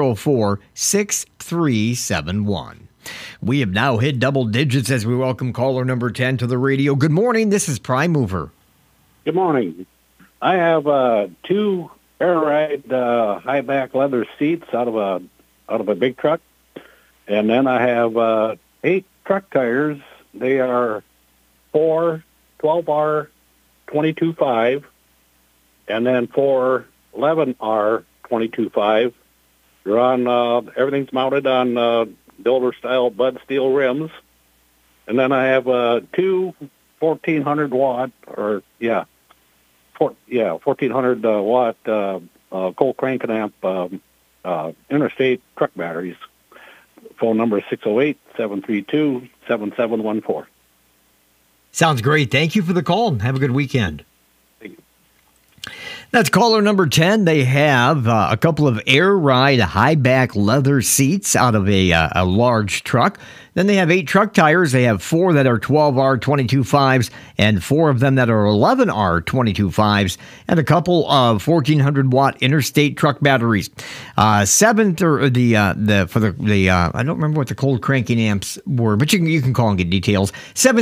604-6371. We have now hit double digits as we welcome caller number 10 to the radio. Good morning. This is Prime Mover. Good morning. I have 2 air ride high back leather seats out of a big truck, and then I have 8 truck tires. They are 4 12R 22.5, and then 4 11R 22.5. They're on everything's mounted on builder style Bud steel rims, and then I have 2 1400 watt 1400 watt Colt crank amp interstate truck batteries. Phone number is 608-732-7714. Sounds great. Thank you for the call. Have a good weekend. That's caller number 10. They have a couple of air ride high back leather seats out of a large truck. Then they have 8 truck tires. They have 4 that are 12R 22.5s and 4 of them that are 11R 22.5s and a couple of 1400 watt interstate truck batteries. 7th or the I don't remember what the cold cranking amps were, but you can call and get details.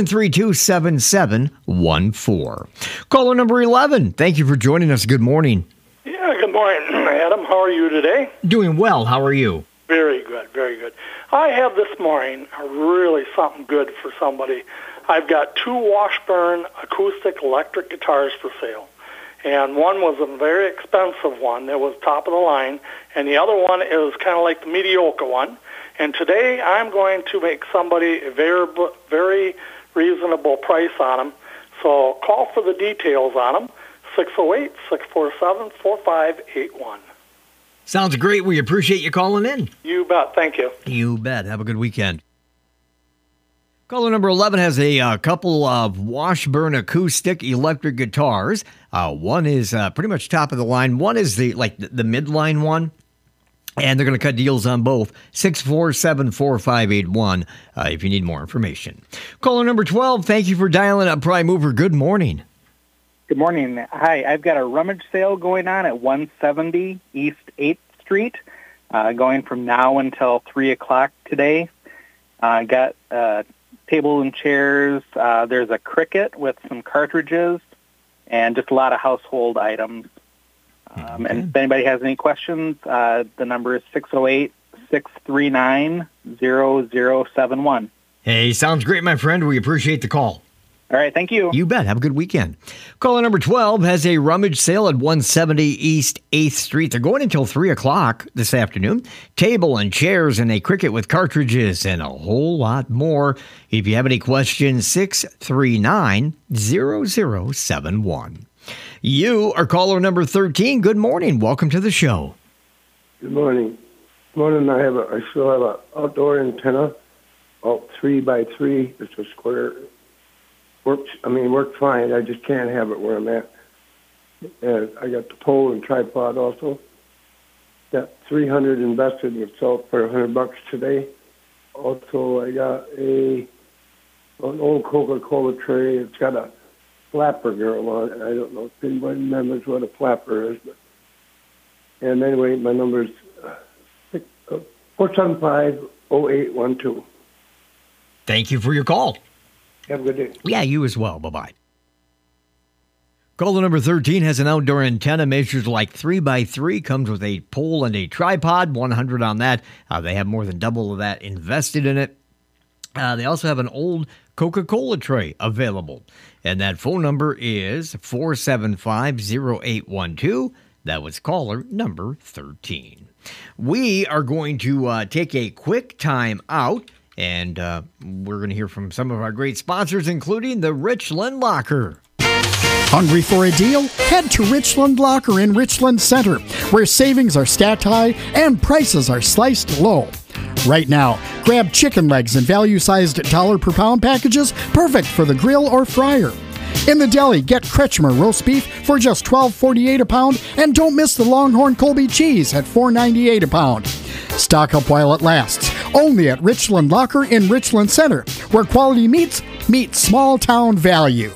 732-7714. Caller number 11. Thank you for joining us. Good morning. Yeah, good morning, Adam. How are you today? Doing well. How are you? Very good, very good. I have this morning really something good for somebody. I've got 2 Washburn acoustic electric guitars for sale. And one was a very expensive one that was top of the line, and the other one is kind of like the mediocre one. And today I'm going to make somebody a very, very reasonable price on them. So call for the details on them, 608-647-4581. Sounds great. We appreciate you calling in. You bet. Thank you. You bet. Have a good weekend. Caller number 11 has a couple of Washburn acoustic electric guitars. One is pretty much top of the line. One is the midline one. And they're going to cut deals on both. 647-4581 if you need more information. Caller number 12, thank you for dialing up Prime Mover. Good morning. Good morning. Hi, I've got a rummage sale going on at 170 East 8th Street, going from now until 3 o'clock today. I got table and chairs. There's a Cricket with some cartridges and just a lot of household items. And if anybody has any questions, the number is 608-639-0071. Hey, sounds great, my friend. We appreciate the call. All right, thank you. You bet. Have a good weekend. Caller number 12 has a rummage sale at 170 East 8th Street. They're going until 3 o'clock this afternoon. Table and chairs and a Cricket with cartridges and a whole lot more. If you have any questions, 639-0071. You are caller number 13. Good morning. Welcome to the show. Good morning. Morning. I still have an outdoor antenna, about 3x3. It's a square. Worked fine. I just can't have it where I'm at. And I got the pole and tripod also. Got $300 invested and sell it for $100 today. Also, I got an old Coca-Cola tray. It's got a flapper girl on it. I don't know if anybody remembers what a flapper is. And anyway, my number is 475-0812. Thank you for your call. Have a good day. Yeah, you as well. Bye-bye. Caller number 13 has an outdoor antenna, measures like 3x3, comes with a pole and a tripod, $100 on that. They have more than double of that invested in it. They also have an old Coca-Cola tray available. And that phone number is 475-0812. That was caller number 13. We are going to take a quick time out, and we're going to hear from some of our great sponsors, including the Richland Locker. Hungry for a deal? Head to Richland Locker in Richland Center, where savings are stacked high and prices are sliced low. Right now, grab chicken legs in value-sized dollar per pound packages, perfect for the grill or fryer. In the deli, get Kretschmer roast beef for just $12.48 a pound, and don't miss the Longhorn Colby cheese at $4.98 a pound. Stock up while it lasts, only at Richland Locker in Richland Center, where quality meets small town value.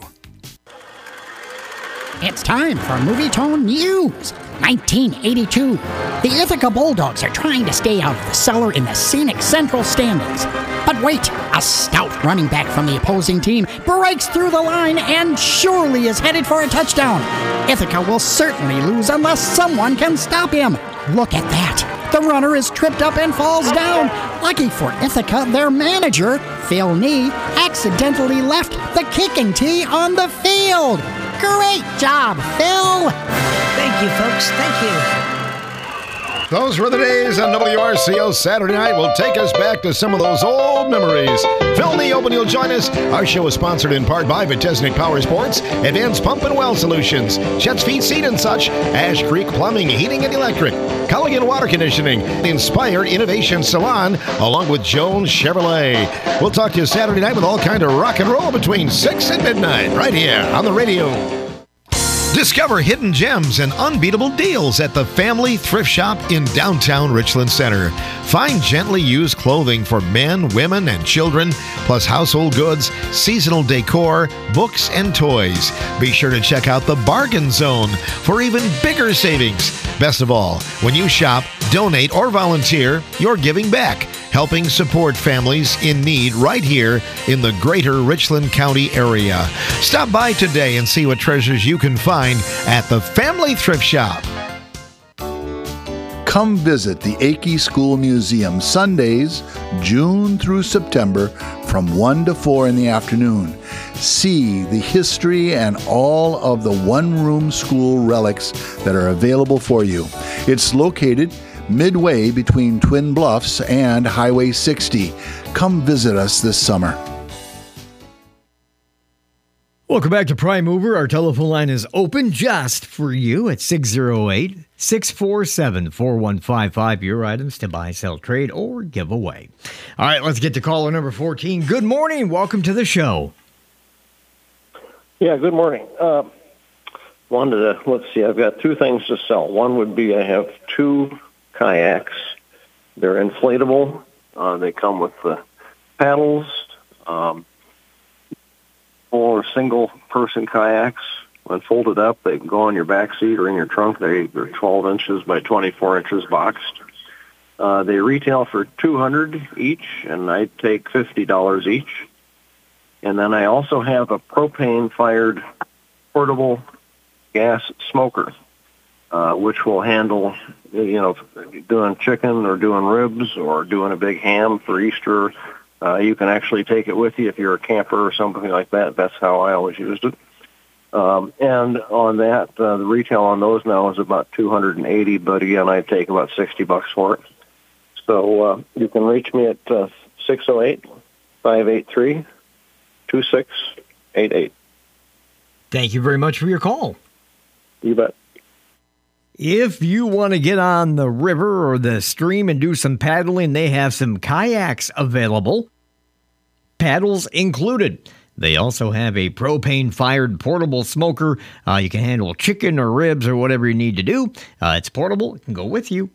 It's time for Movie Tone News. 1982. The Ithaca Bulldogs are trying to stay out of the cellar in the scenic Central standings. But wait, a stout running back from the opposing team breaks through the line and surely is headed for a touchdown. Ithaca will certainly lose unless someone can stop him. Look at that. The runner is tripped up and falls down. Lucky for Ithaca, their manager, Phil Nee, accidentally left the kicking tee on the field. Great job, Phil! Thank you, folks. Thank you. Those were the days on WRCO Saturday night. Will take us back to some of those old memories. Phil Nee, hoping you'll join us. Our show is sponsored in part by Vitesnik Power Sports, Advanced Pump and Well Solutions, Chet's Feet Seat and Such, Ash Creek Plumbing, Heating and Electric, Culligan Water Conditioning, Inspired Innovation Salon, along with Jones Chevrolet. We'll talk to you Saturday night with all kind of rock and roll between 6 and midnight, right here on the radio. Discover hidden gems and unbeatable deals at the Family Thrift Shop in downtown Richland Center. Find gently used clothing for men, women, and children, plus household goods, seasonal decor, books, and toys. Be sure to check out the Bargain Zone for even bigger savings. Best of all, when you shop, donate, or volunteer, you're giving back, helping support families in need right here in the greater Richland County area. Stop by today and see what treasures you can find at the Family Thrift Shop. Come visit the Akey School Museum Sundays, June through September from 1 to 4 in the afternoon. See the history and all of the one-room school relics that are available for you. It's located midway between Twin Bluffs and Highway 60. Come visit us this summer. Welcome back to Prime Mover. Our telephone line is open just for you at 608-647-4155. Your items to buy, sell, trade, or give away. All right, let's get to caller number 14. Good morning. Welcome to the show. Yeah, good morning. Let's see, I've got two things to sell. One would be I have two kayaks. They're inflatable. They come with the paddles. Or single-person kayaks. When folded up, they can go on your back seat or in your trunk. They're 12 inches by 24 inches boxed. They retail for $200 each, and I take $50 each. And then I also have a propane-fired portable gas smoker, which will handle, doing chicken or doing ribs or doing a big ham for Easter. You can actually take it with you if you're a camper or something like that. That's how I always used it. And on that, the retail on those now is about $280, but again, I take about $60 for it. So you can reach me at 608-583-2688. Thank you very much for your call. You bet. If you want to get on the river or the stream and do some paddling, they have some kayaks available. Paddles included. They also have a propane-fired portable smoker. You can handle chicken or ribs or whatever you need to do. It's portable. It can go with you.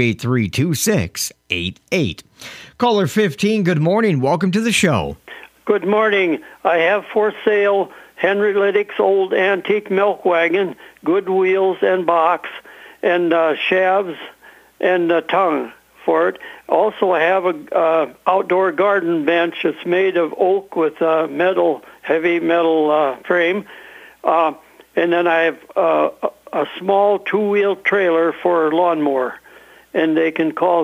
583-2688. Caller 15, good morning. Welcome to the show. Good morning. I have for sale Henry Liddick's old antique milk wagon, good wheels and box, and shafts and tongue for it. Also, I have a outdoor garden bench. It's made of oak with heavy metal frame. And then I have a small two-wheel trailer for a lawnmower. And they can call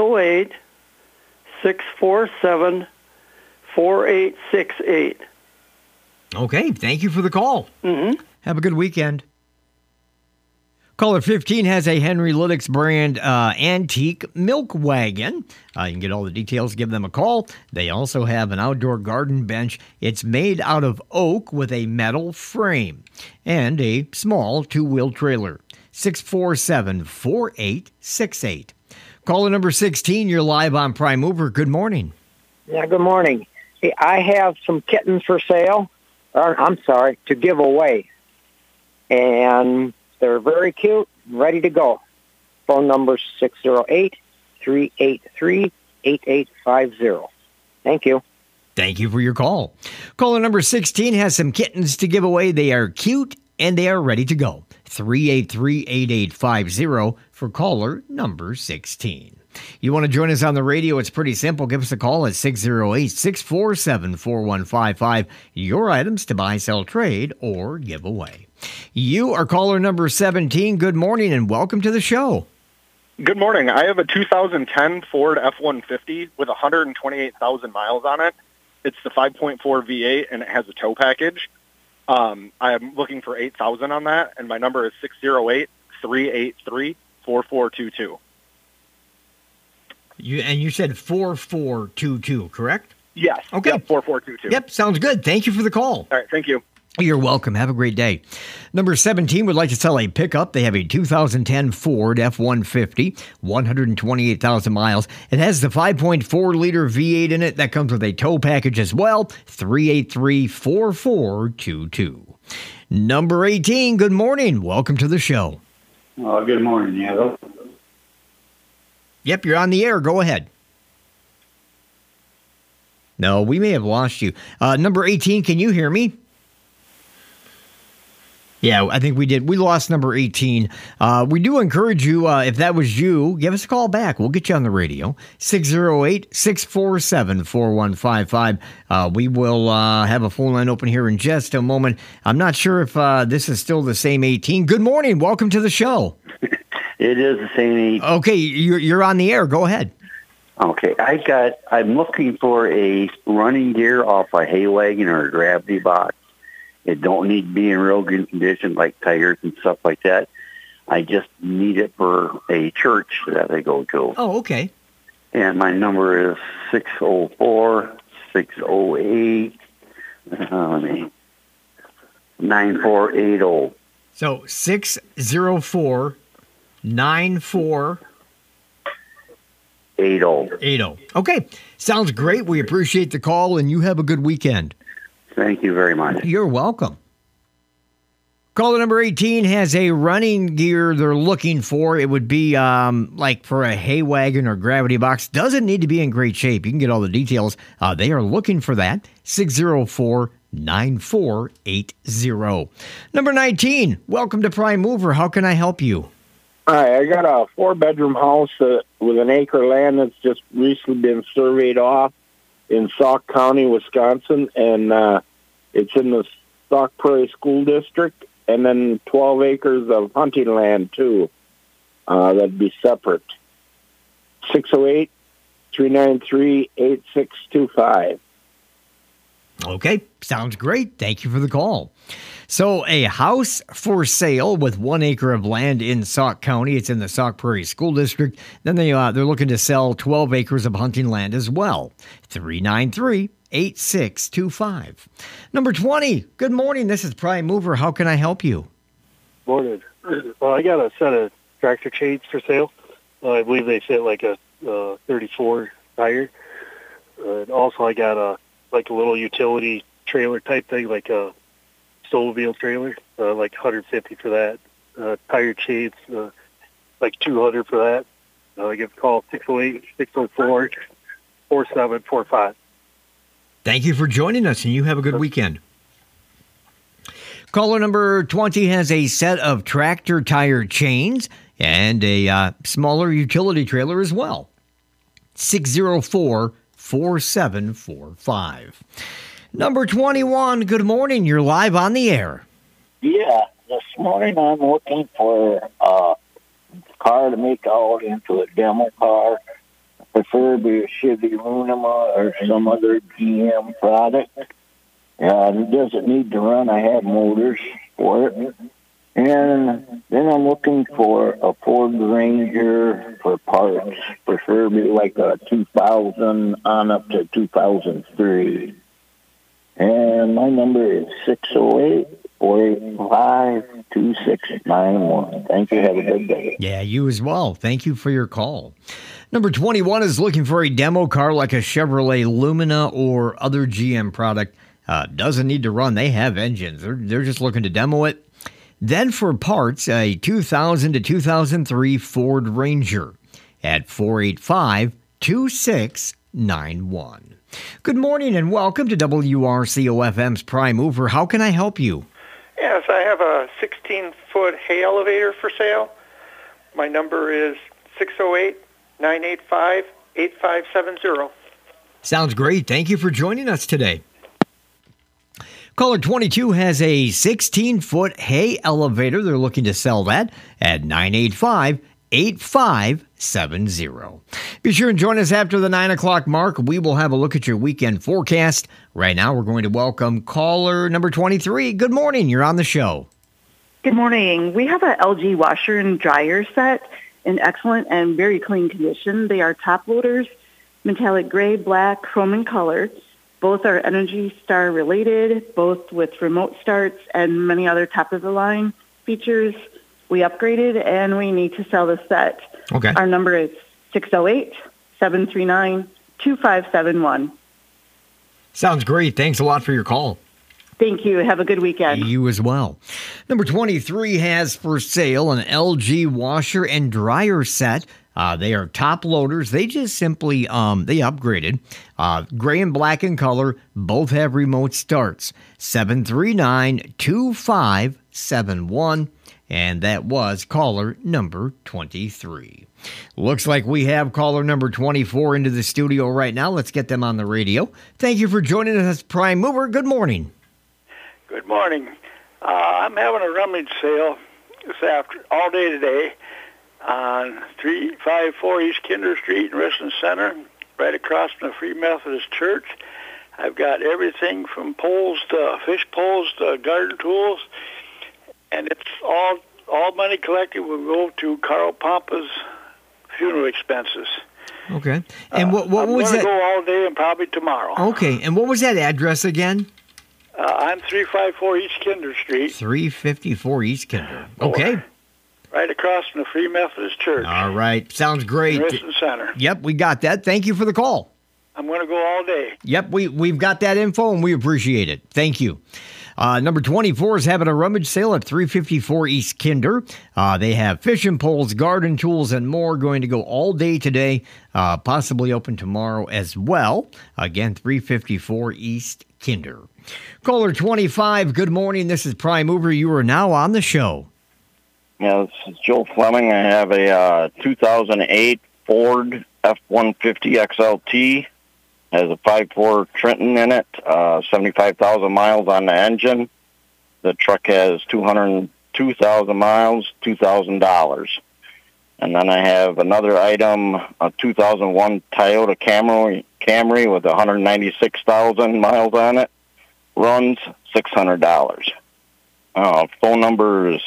608-647-4868. Okay, thank you for the call. Mm-hmm. Have a good weekend. Caller 15 has a Henry Liddick's brand antique milk wagon. You can get all the details, give them a call. They also have an outdoor garden bench. It's made out of oak with a metal frame and a small two-wheel trailer. 647-4868. Caller number 16, you're live on Prime Mover. Good morning. Yeah, good morning. Hey, I have some kittens for sale. To give away. And they're very cute, ready to go. Phone number 608-383-8850. Thank you. Thank you for your call. Caller number 16 has some kittens to give away. They are cute and they are ready to go. 383-8850 for caller number 16. You want to join us on the radio? It's pretty simple. Give us a call at 608-647-4155. Your items to buy, sell, trade, or give away. You are caller number 17. Good morning and welcome to the show. Good morning. I have a 2010 Ford F-150 with 128,000 miles on it. It's the 5.4 V8 and it has a tow package. I am looking for $8,000 on that, and my number is 608-383-4422. You said 4422, correct? Yes. Okay. Yep, 4422. Yep, sounds good. Thank you for the call. All right, thank you. You're welcome. Have a great day. Number 17 would like to sell a pickup. They have a 2010 Ford F-150, 128,000 miles. It has the 5.4-liter V8 in it. That comes with a tow package as well. 383-4422. Number 18, good morning. Welcome to the show. Oh, good morning, yeah. Yep, you're on the air. Go ahead. No, we may have lost you. Number 18, can you hear me? Yeah, I think we did. We lost number 18. We do encourage you, if that was you, give us a call back. We'll get you on the radio. 608-647-4155. We will have a phone line open here in just a moment. I'm not sure if this is still the same 18. Good morning. Welcome to the show. It is the same 18. Okay, you're on the air. Go ahead. Okay, I'm looking for a running gear off a hay wagon or a gravity box. It don't need to be in real good condition like tires and stuff like that. I just need it for a church that I go to. Oh, okay. And my number is 604-608, 9480. So 604-9480. 80. Okay. Sounds great. We appreciate the call, and you have a good weekend. Thank you very much. You're welcome. Caller number 18 has a running gear they're looking for. It would be like for a hay wagon or gravity box. Doesn't need to be in great shape. You can get all the details. They are looking for that. 604-9480. Number 19, welcome to Prime Mover. How can I help you? Hi, I got a 4-bedroom house with an acre land that's just recently been surveyed off in Sauk County, Wisconsin, and it's in the Sauk Prairie School District, and then 12 acres of hunting land, too. That'd be separate. 608-393-8625. Okay, sounds great. Thank you for the call. So a house for sale with 1 acre of land in Sauk County. It's in the Sauk Prairie School District. Then they're looking to sell 12 acres of hunting land as well. 393-8625. Number 20, good morning. This is Prime Mover. How can I help you? Morning. Well, I got a set of tractor chains for sale. I believe they fit like a 34 tire. And also, I got a little utility trailer type thing, like a snowmobile trailer, like 150 for that. Tire chains, like 200 for that. Give a call 608-604-4745. Thank you for joining us, and you have a good weekend. Caller number 20 has a set of tractor tire chains and a smaller utility trailer as well. 604-4745. Number 21, good morning. You're live on the air. Yeah, this morning I'm looking for a car to make out into a demo car, preferably a Chevy Luna or some other GM product. It doesn't need to run. I have motors for it. And then I'm looking for a Ford Ranger for parts, preferably like a 2000 on up to 2003. And my number is 608-485-2691. Thank you. Have a good day. Yeah, you as well. Thank you for your call. Number 21 is looking for a demo car like a Chevrolet Lumina or other GM product. Doesn't need to run. They have engines. They're just looking to demo it. Then for parts, a 2000 to 2003 Ford Ranger at 485-2691. Good morning and welcome to WRCO-FM's Prime Mover. How can I help you? Yes, I have a 16-foot hay elevator for sale. My number is 608-985-8570. Sounds great. Thank you for joining us today. Caller 22 has a 16-foot hay elevator. They're looking to sell that at 985-8570. Be sure and join us after the 9 o'clock mark. We will have a look at your weekend forecast. Right now, we're going to welcome caller number 23. Good morning. You're on the show. Good morning. We have a LG washer and dryer set in excellent and very clean condition. They are top loaders, metallic gray, black, chrome, and color. Both are Energy Star related, both with remote starts and many other top-of-the-line features. We upgraded, and we need to sell the set. Okay. Our number is 608-739-2571. Sounds great. Thanks a lot for your call. Thank you. Have a good weekend. You as well. Number 23 has for sale an LG washer and dryer set. They are top loaders. They just simply, they upgraded. Gray and black in color. Both have remote starts. 739-2571. And that was caller number 23. Looks like we have caller number 24 into the studio right now. Let's get them on the radio. Thank you for joining us, Prime Mover. Good morning. Good morning. I'm having a rummage sale all day today on 354 East Kinder Street in Richland Center, right across from the Free Methodist Church. I've got everything from poles to fish poles to garden tools, and it's all money collected will go to Carl Pompa's funeral expenses. Okay. And what was that? I'm going to go all day and probably tomorrow. Okay. And what was that address again? I'm 354 East Kinder Street. 354 East Kinder. Okay. Right across from the Free Methodist Church. All right. Sounds great. Richland Center. Yep, we got that. Thank you for the call. I'm going to go all day. Yep, we've got that info, and we appreciate it. Thank you. Number 24 is having a rummage sale at 354 East Kinder. They have fishing poles, garden tools, and more going to go all day today, possibly open tomorrow as well. Again, 354 East Kinder. Caller 25, good morning. This is Prime Mover. You are now on the show. Yeah, this is Joe Fleming. I have a 2008 Ford F-150 XLT. Has a 5.4 Trenton in it, 75,000 miles on the engine. The truck has 202,000 miles, $2,000. And then I have another item, a 2001 Toyota Camry with 196,000 miles on it. Runs $600. Phone number is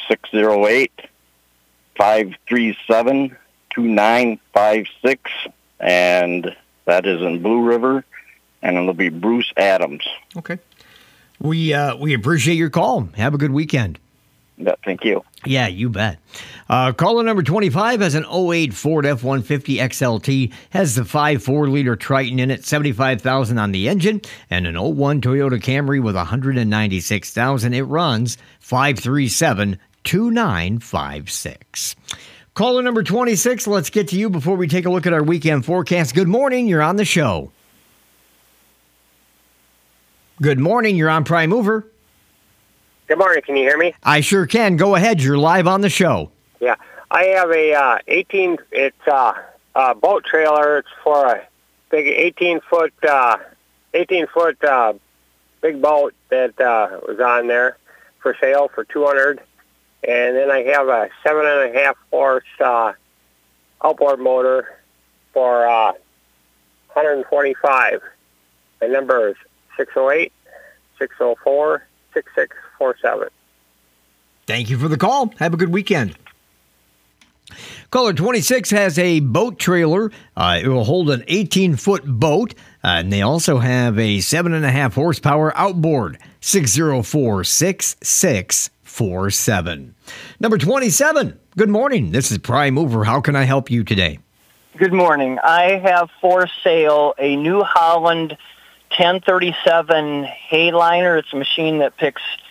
608-537-2956, and that is in Blue River, and it'll be Bruce Adams. Okay. We appreciate your call. Have a good weekend. Thank you. Yeah, you bet. Caller number 25 has an 08 Ford F-150 XLT, has the 5.4-liter Triton in it, $75,000 on the engine, and an 01 Toyota Camry with $196,000. It runs 537-2956. Caller number 26, let's get to you before we take a look at our weekend forecast. Good morning, you're on the show. Good morning, you're on Prime Mover. Good morning. Can you hear me? I sure can. Go ahead. You're live on the show. Yeah. I have a 18. It's a boat trailer. It's for a big 18-foot big boat that was on there for sale for $200. And then I have a 7.5 horse outboard motor for $125. My number is 608-604-6647. Thank you for the call. Have a good weekend. Caller 26 has a boat trailer. It will hold an 18-foot boat. And they also have a 7.5 horsepower outboard. 604-6647. Number 27. Good morning. This is Prime Mover. How can I help you today? Good morning. I have for sale a New Holland 1037 hay liner. It's a machine that picks